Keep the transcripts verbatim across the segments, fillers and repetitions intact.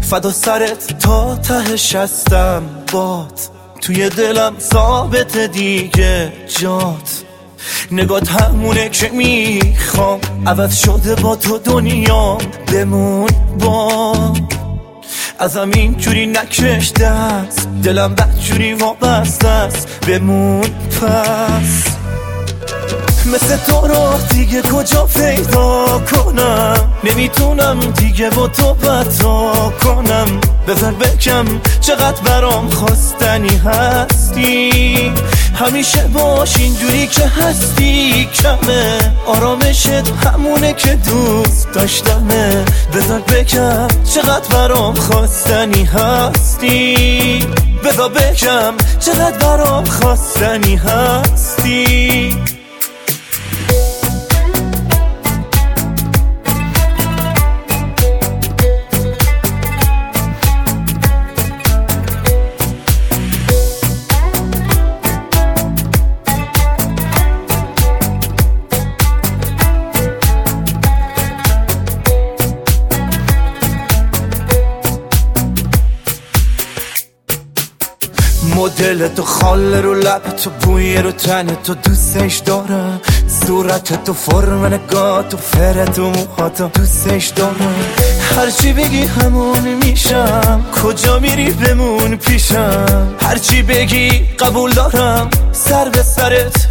فدا سرت تا تهش هستم بات، توی دلم ثابت دیگه جات. نگات همونه که میخوام، عوض شده با تو دنیا بمون با ازم اینجوری نکش دست، دلم بدجوری وابسته است بمون پس. مثل تو رو دیگه کجا پیدا کنم، نمیتونم دیگه با تو بتا کنم. بذار بگم چقدر برام خواستنی هستی، همیشه باش اینجوری که هستی کمه. آرامشت همونه که دوست داشتمه. بذار بگم چقدر برام خواستنی هستی، بذار بگم چقدر برام خواستنی هستی. مدل تو خاله رو لب تو، بوی رو تن تو دوستش دارم. صورت تو فرم نگاه تو، فرت و موهاتو دوستش دارم. هرچی بگی همون میشم، کجا میری بمون پیشم. هرچی بگی قبول دارم، سر به سرت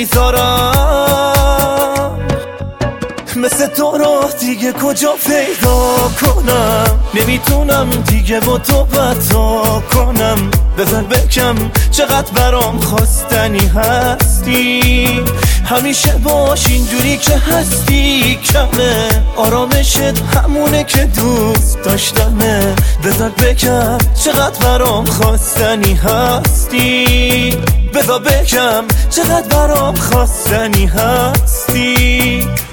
نمیذارم. مثل تو رو دیگه کجا پیدا کنم، نمیتونم دیگه با تو بتا کنم. بذار بگم چقدر برام خواستنی هستی، همیشه باش اینجوری که هستی کمه. آرامشت همونه که دوست داشتمه. بذار بگم چقدر برام خواستنی هستی، بذار بگم چقدر برام خواستنی هستی.